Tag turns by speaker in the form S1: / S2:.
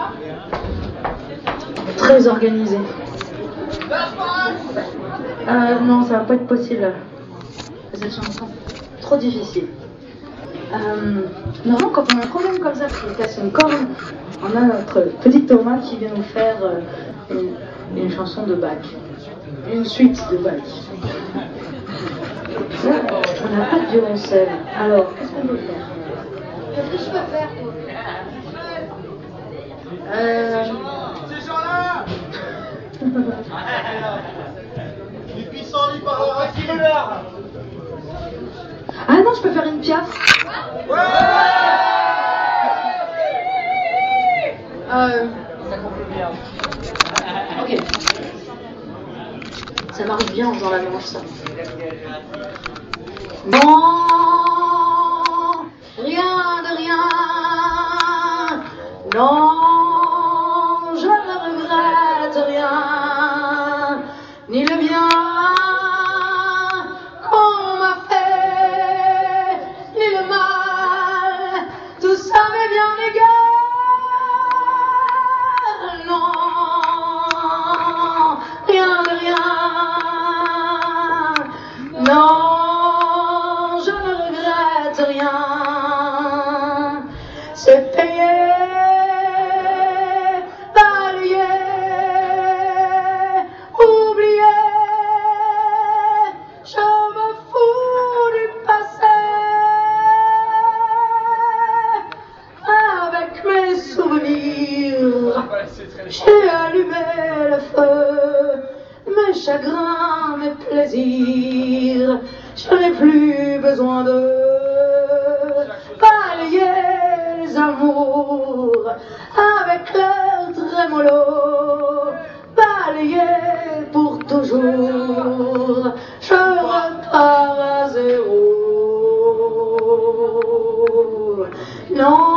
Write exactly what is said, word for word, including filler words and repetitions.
S1: Très organisé. Euh, non, ça va pas être possible. Cette chanson, trop difficile. Euh, normalement, quand on a un problème comme ça, qui casse une corne, on a notre petit Thomas qui vient nous faire euh, une, une chanson de Bach. Une suite de Bach. Là, on n'a pas de violoncelle. Alors, qu'est-ce qu'on peut faire?
S2: Qu'est-ce que je peux faire, toi?
S1: Euh...
S3: Ces gens-là. Les pissenlits par leur racine là.
S1: Ah non, je peux faire une piaffe.
S3: Ouais.
S1: Euh... Ok. Ça marche bien en faisant la manche, ça. Non, rien de rien. Non, je ne regrette rien. Ni le bien qu'on m'a fait, ni le mal. Tout ça m'est bien égal. Non, rien de rien. Non, je ne regrette rien. C'est payé, balayé, oublié. Je me fous du passé. Avec mes souvenirs, j'ai allumé le feu. Mes chagrins, mes plaisirs, je n'ai plus besoin de balayer les amours avec leur trémolo, balayer pour toujours, je repars à zéro. Non.